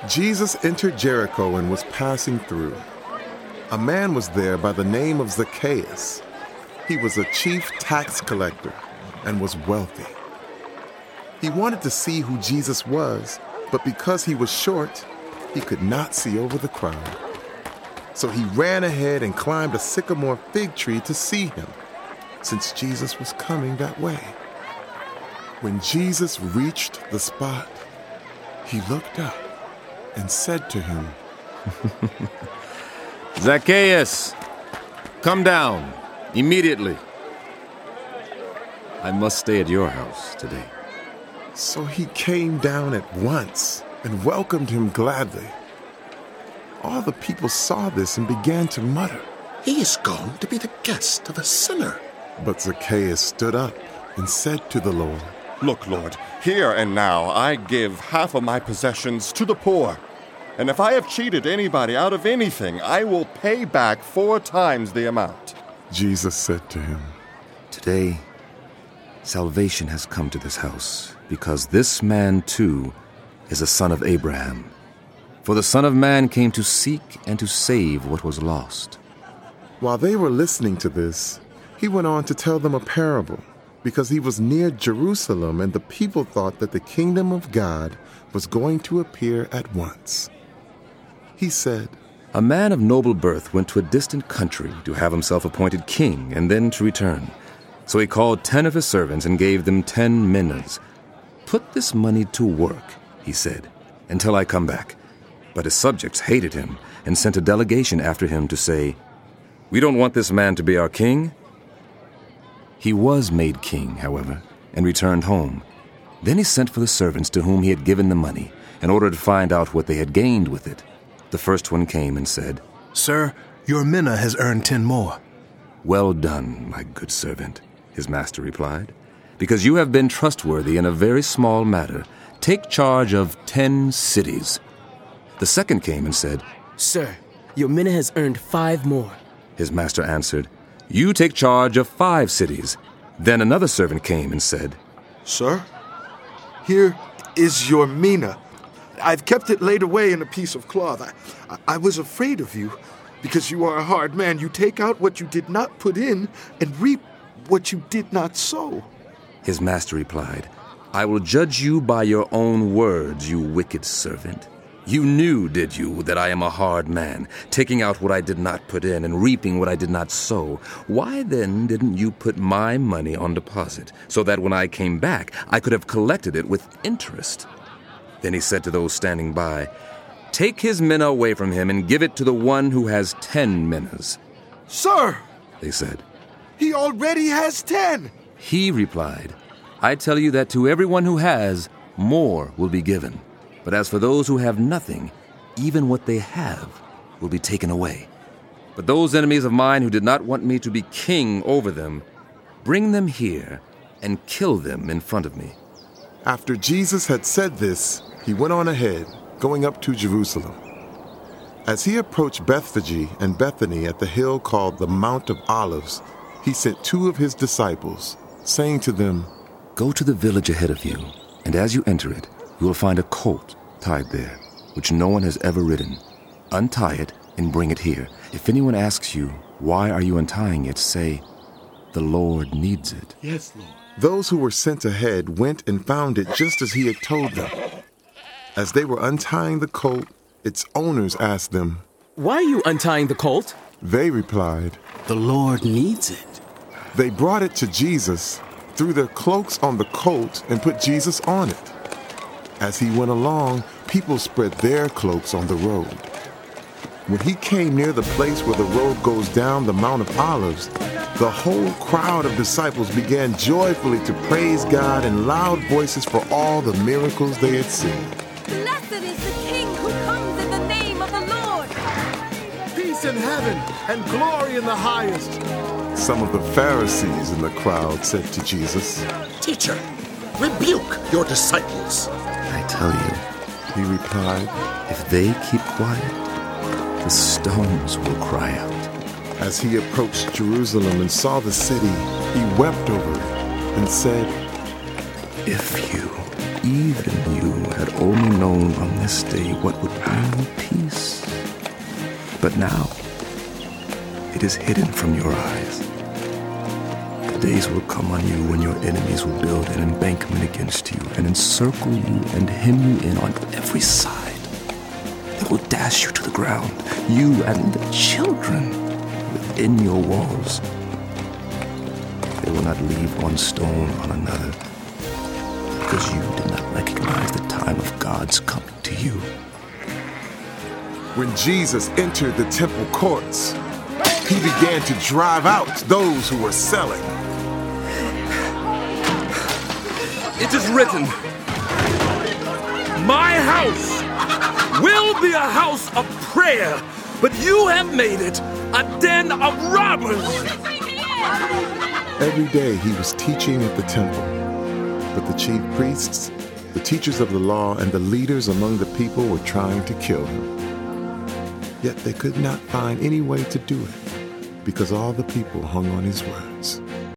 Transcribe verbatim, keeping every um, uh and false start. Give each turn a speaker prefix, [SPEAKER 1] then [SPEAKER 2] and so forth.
[SPEAKER 1] Jesus entered Jericho and was passing through. A man was there by the name of Zacchaeus. He was a chief tax collector and was wealthy. He wanted to see who Jesus was, but because he was short, he could not see over the crowd. So he ran ahead and climbed a sycamore fig tree to see him, since Jesus was coming that way. When Jesus reached the spot, he looked up and said to him,
[SPEAKER 2] Zacchaeus, come down immediately. I must stay at your house today.
[SPEAKER 1] So he came down at once and welcomed him gladly. All the people saw this and began to mutter,
[SPEAKER 3] He is going to be the guest of a sinner.
[SPEAKER 1] But Zacchaeus stood up and said to the Lord,
[SPEAKER 4] Look, Lord, here and now I give half of my possessions to the poor. And if I have cheated anybody out of anything, I will pay back four times the amount.
[SPEAKER 1] Jesus said to him,
[SPEAKER 2] Today, salvation has come to this house, because this man too is a son of Abraham. For the Son of Man came to seek and to save what was lost.
[SPEAKER 1] While they were listening to this, he went on to tell them a parable, because he was near Jerusalem and the people thought that the kingdom of God was going to appear at once. He said,
[SPEAKER 2] A man of noble birth went to a distant country to have himself appointed king and then to return. So he called ten of his servants and gave them ten minas. Put this money to work, he said, until I come back. But his subjects hated him and sent a delegation after him to say, We don't want this man to be our king. He was made king, however, and returned home. Then he sent for the servants to whom he had given the money, in order to find out what they had gained with it. The first one came and said,
[SPEAKER 5] Sir, your mina has earned ten more.
[SPEAKER 2] Well done, my good servant, his master replied. Because you have been trustworthy in a very small matter, take charge of ten cities. The second came and said,
[SPEAKER 6] Sir, your mina has earned five more.
[SPEAKER 2] His master answered, You take charge of five cities. Then another servant came and said,
[SPEAKER 7] Sir, here is your mina. I've kept it laid away in a piece of cloth. I, I was afraid of you, because you are a hard man. You take out what you did not put in and reap what you did not sow.
[SPEAKER 2] His master replied, I will judge you by your own words, you wicked servant. You knew, did you, that I am a hard man, taking out what I did not put in and reaping what I did not sow? Why then didn't you put my money on deposit, so that when I came back I could have collected it with interest? Then he said to those standing by, Take his mina away from him and give it to the one who has ten minas.
[SPEAKER 7] Sir,
[SPEAKER 2] they said,
[SPEAKER 7] he already has ten.
[SPEAKER 2] He replied, I tell you that to everyone who has, more will be given. But as for those who have nothing, even what they have will be taken away. But those enemies of mine who did not want me to be king over them, bring them here and kill them in front of me.
[SPEAKER 1] After Jesus had said this, he went on ahead, going up to Jerusalem. As he approached Bethphage and Bethany at the hill called the Mount of Olives, he sent two of his disciples, saying to them,
[SPEAKER 2] Go to the village ahead of you, and as you enter it, you will find a colt tied there, which no one has ever ridden. Untie it and bring it here. If anyone asks you, Why are you untying it? Say, The Lord needs it.
[SPEAKER 7] Yes, Lord.
[SPEAKER 1] Those who were sent ahead went and found it just as he had told them. As they were untying the colt, its owners asked them,
[SPEAKER 6] Why are you untying the colt?
[SPEAKER 1] They replied,
[SPEAKER 5] The Lord needs it.
[SPEAKER 1] They brought it to Jesus, threw their cloaks on the colt, and put Jesus on it. As he went along, people spread their cloaks on the road. When he came near the place where the road goes down the Mount of Olives, the whole crowd of disciples began joyfully to praise God in loud voices for all the miracles they had seen.
[SPEAKER 8] Blessed is the King who comes in the name of the Lord.
[SPEAKER 7] Peace in heaven and glory in the highest.
[SPEAKER 1] Some of the Pharisees in the crowd said to Jesus,
[SPEAKER 3] Teacher, rebuke your disciples.
[SPEAKER 2] I tell you,
[SPEAKER 1] he replied,
[SPEAKER 2] if they keep quiet, the stones will cry out.
[SPEAKER 1] As he approached Jerusalem and saw the city, he wept over it and said,
[SPEAKER 2] If you even you had only known on this day what would bring you peace. But now, it is hidden from your eyes. The days will come on you when your enemies will build an embankment against you and encircle you and hem you in on every side. They will dash you to the ground, you and the children within your walls. They will not leave one stone on another, because you did not recognize the time of God's coming to you.
[SPEAKER 1] When Jesus entered the temple courts, he began to drive out those who were selling.
[SPEAKER 9] It is written, "My house will be a house of prayer, but you have made it a den of robbers."
[SPEAKER 1] Every day he was teaching at the temple, but the chief priests, the teachers of the law, and the leaders among the people were trying to kill him. Yet they could not find any way to do it, because all the people hung on his words.